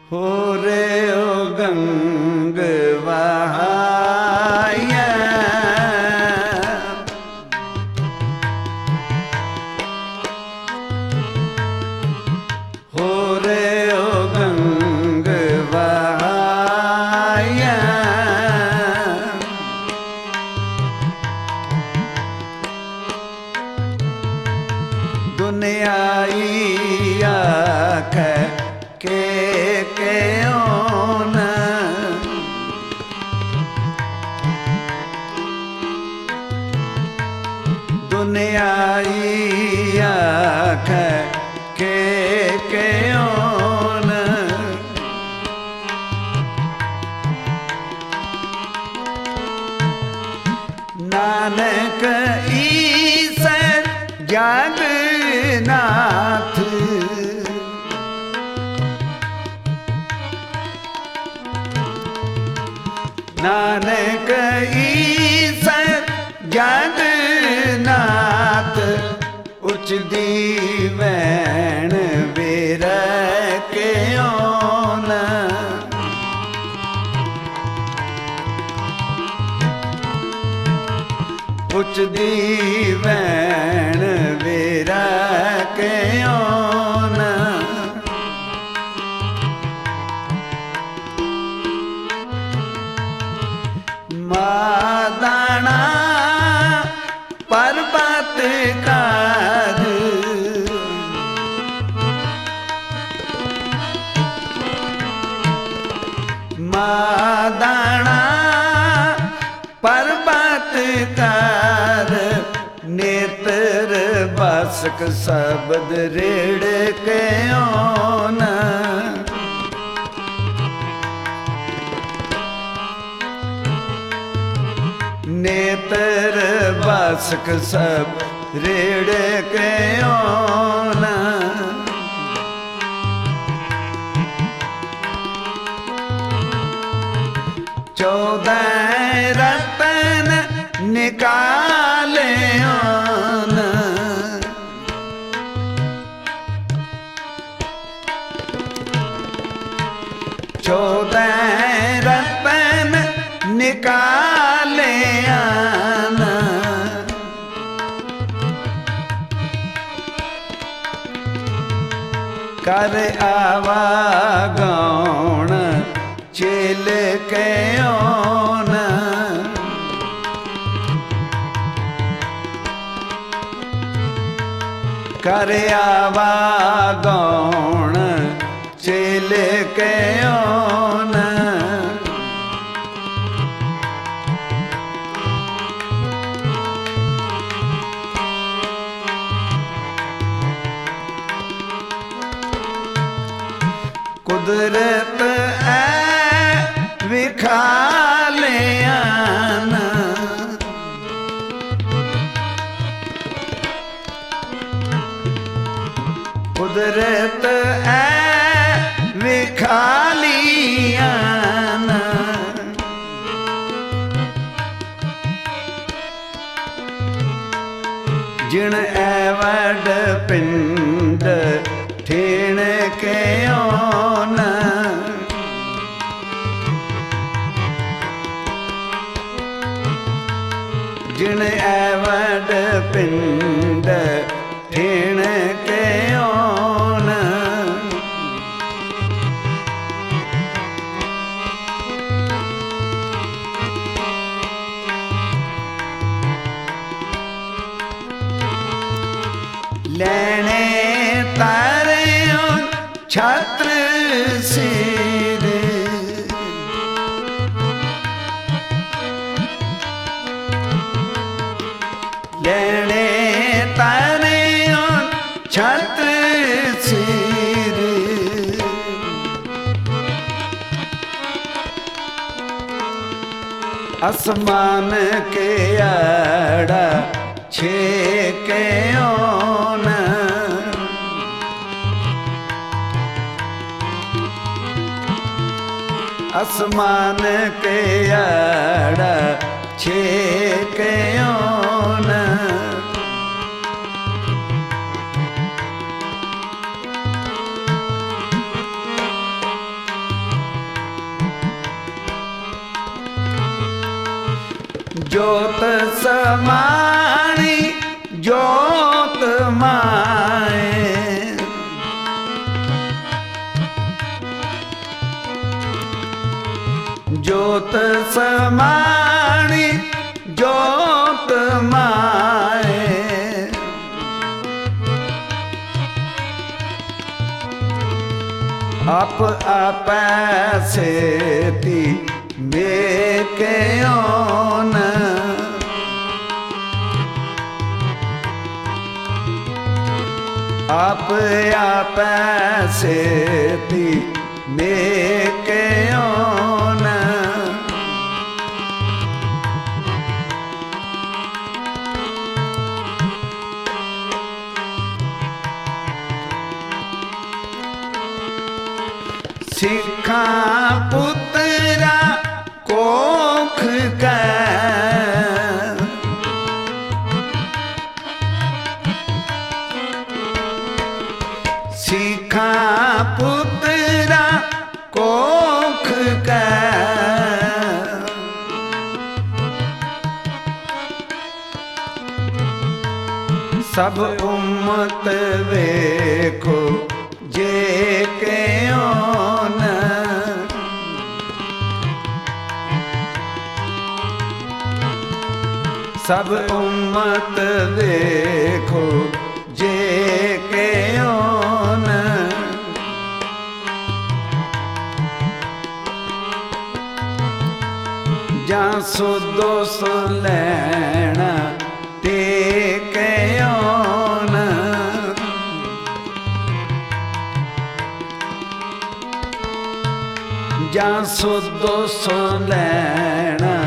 हो रे ओ गंग वहाया हो रे ओ गंग वहाया दुनियाई आखे के ओन दुनियाई आखे के ओन नानक ईसर जगन्नाथ नानक ईसर जगन्नाथ उच दीवैन वीर के ओन उच दीवैन वीर के ओन मादाना पर्वत काज मादाना पर्वत कार नेत्र बासक शब्द रेड़ के ओन नेत्र बासक सब रेड़ के ओन चौदह रतन निकाले ओन चौदह रतन निकाले आना कर आवा गौण चेल के ओन कर आवा गौण चेल के ओन कुदरत है विखालियान कुदरत है विखालियान जिण एवड पिंड ठेण के ओन जिण एवड पिंड ठेण के ओन लेने तारे छत्र सिर लेने तारे छत्र सिर आसमान के आड़ा छे के ओन आसमान के आड़ा छे के ओन जोत समाणी जोत माए। जोत समाणी जोत माए। आप सेती बेक्योन। आप सेती बेक्योन। सिखा पुत्रा कोख का सिखा पुत्रा कोख का सब उम्मत वेखो जे क्यों न। सब उम्मत देखो जे क्यों न। जां सुदो सुलैना ते क्यों न। जां सुदो सुलैना